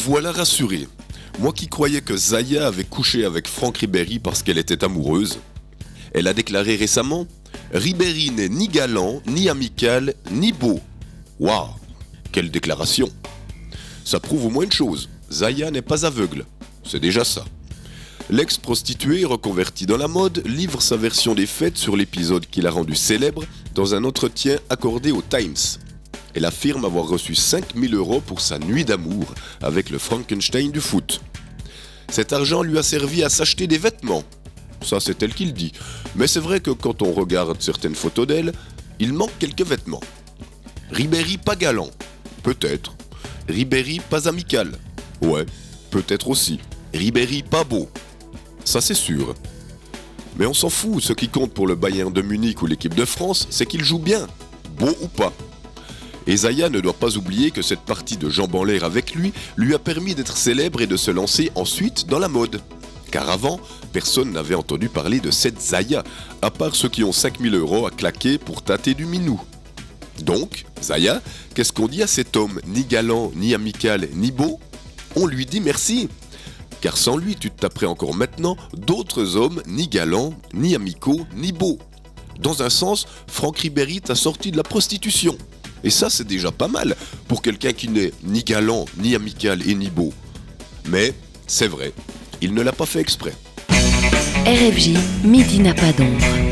voilà rassuré. Moi qui croyais que Zaya avait couché avec Franck Ribéry parce qu'elle était amoureuse. Elle a déclaré récemment « Ribéry n'est ni galant, ni amical, ni beau ». Waouh, quelle déclaration! Ça prouve au moins une chose, Zaya n'est pas aveugle. C'est déjà ça. L'ex-prostituée reconvertie dans la mode livre sa version des faits sur l'épisode qui l'a rendu célèbre dans un entretien accordé au Times. Elle affirme avoir reçu 5 000 € pour sa nuit d'amour avec le Frankenstein du foot. Cet argent lui a servi à s'acheter des vêtements. Ça, c'est elle qui le dit. Mais c'est vrai que quand on regarde certaines photos d'elle, il manque quelques vêtements. Ribéry pas galant. Peut-être. Ribéry pas amical. Ouais, peut-être aussi. Ribéry pas beau. Ça, c'est sûr. Mais on s'en fout. Ce qui compte pour le Bayern de Munich ou l'équipe de France, c'est qu'il joue bien. Beau ou pas. Et Zaya ne doit pas oublier que cette partie de jambes en l'air avec lui a permis d'être célèbre et de se lancer ensuite dans la mode. Car avant, personne n'avait entendu parler de cette Zaya, à part ceux qui ont 5 000 € à claquer pour tâter du minou. Donc, Zaya, qu'est-ce qu'on dit à cet homme, ni galant, ni amical, ni beau? On lui dit merci. Car sans lui, tu te taperais encore maintenant d'autres hommes, ni galants, ni amicaux, ni beaux. Dans un sens, Franck Ribéry t'a sorti de la prostitution. Et ça, c'est déjà pas mal pour quelqu'un qui n'est ni galant, ni amical et ni beau. Mais, c'est vrai, il ne l'a pas fait exprès. RFJ, midi n'a pas d'ombre.